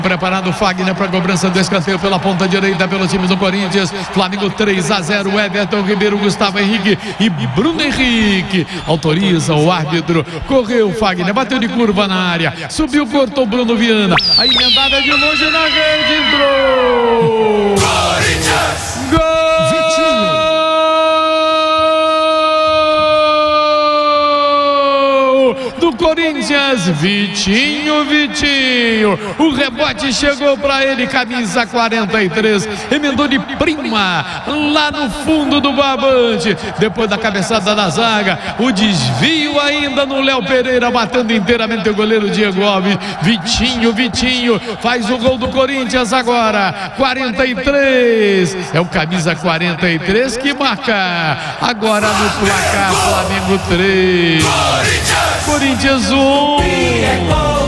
Preparado o Fagner para a cobrança do escanteio pela ponta direita pelo time do Corinthians. Flamengo 3-0. Everton Ribeiro, Gustavo Henrique e Bruno Henrique. Autoriza o árbitro. Correu o Fagner, bateu de curva na área. Subiu, cortou Bruno Viana. A emendada de longe na rede, entrou. Corinthians! Gol! Vitinho! Do Corinthians, Vitinho. O rebote chegou para ele, camisa 43, emendou de prima lá no fundo do barbante. Depois da cabeçada da zaga, o desvio ainda no Léo Pereira, batendo inteiramente o goleiro Diego Alves. Vitinho faz o gol do Corinthians agora, 43. É o camisa 43 que marca agora no placar. Flamengo 3, Corinthians 1.